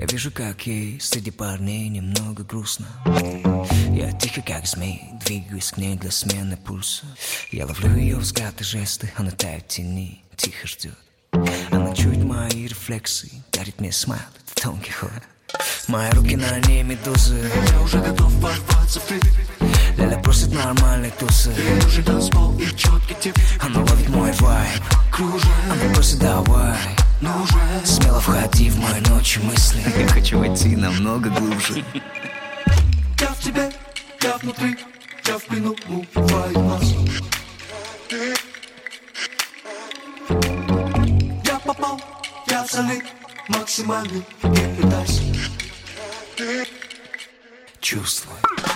Я вижу, как ей среди парней немного грустно. Я тихо, как змей, двигаюсь к ней для смены пульса. Я ловлю ее взгляд и жесты, она тает в тени, тихо ждет. Она чует мои рефлексы, дарит мне смайл, это тонкий ход. Мои руки на ней медузы. Я уже готов ворваться в ритм. Ляля просит нормальной тусы. Ей нужен танцпол и четкий тип. Она ловит мой вайб, Кружит, она просит давай. но уже Смело входи в мои ночи мысли. Я хочу войти намного глубже. я в тебе, я внутри, я в плену твоих глаз. Я попал, я залит, максимальный гипнотайз. Чувствуй.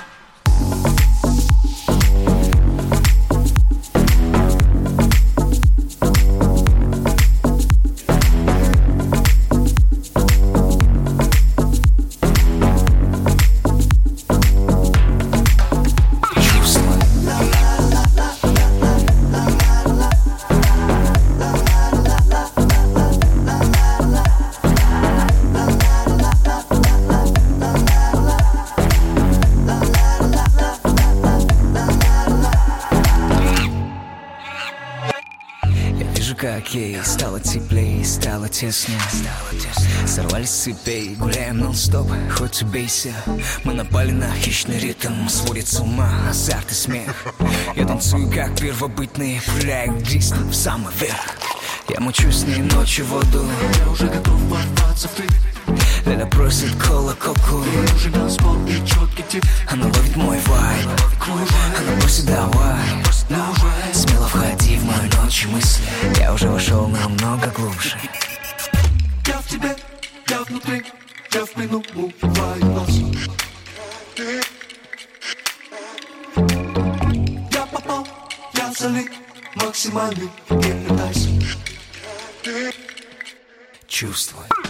Как ей стало теплее, стало теснее. Сорвались с цепей, гуляем нон-стоп, хоть убейся. Мы напали на хищный ритм, сводит с ума азарт и смех. Я танцую, как первобытные, пуляю диск в самый верх. Я мучусь с ней ночью в воду. Я уже готов ворваться в ритм. Ляля просит кола-коку. Ей нужен танцпол и четкий тип. Она ловит мой вайб, она просит давай. Смело входи в мою ночь мысли. Я уже вошел намного глубже. Я в тебе, я внутри, я в плену твоих глаз. Я попал, я залит, максимальный гипнотайз. Чувствуй.